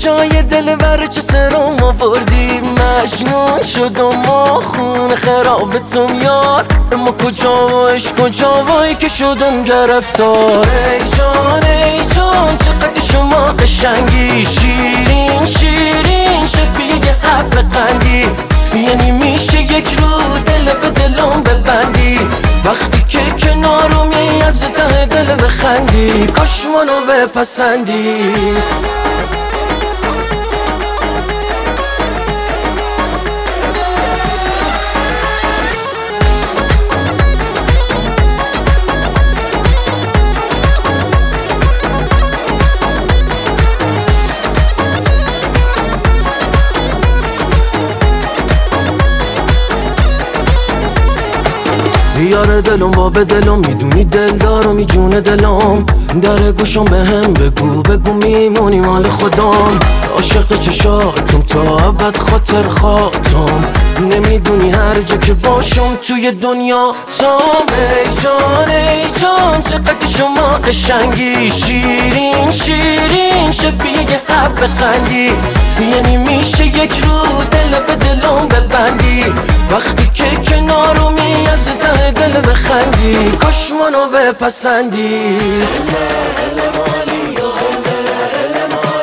چشای دلبر چه سرم آوردی مجنون شدم و خون خرابتم یار اما کجا و عشق کجا وای که شدم گرفتار ای جان چقدر شما قشنگی شیرین شیرین شبیه حب قندی یعنی میشه یک رو دل به دلم ببندی وقتی که کنارمی از ته دل بخندی کاش منو بپسندی یار دلم باب دلم میدونی دلدارم میجونه دلم در گوشم به هم بگو میمونی مال خودم عاشق چشاتم تا ابد خاطر خاطم نمیدونی هر جا که باشم توی دنیا تام ای جان چقدر شما قشنگی شیرین شیرین شبیه حب قندی یعنی میشه یک رو دل به دلم ببندی وقتی که کنارمی از ته دل بخندی کاش منو بپسندی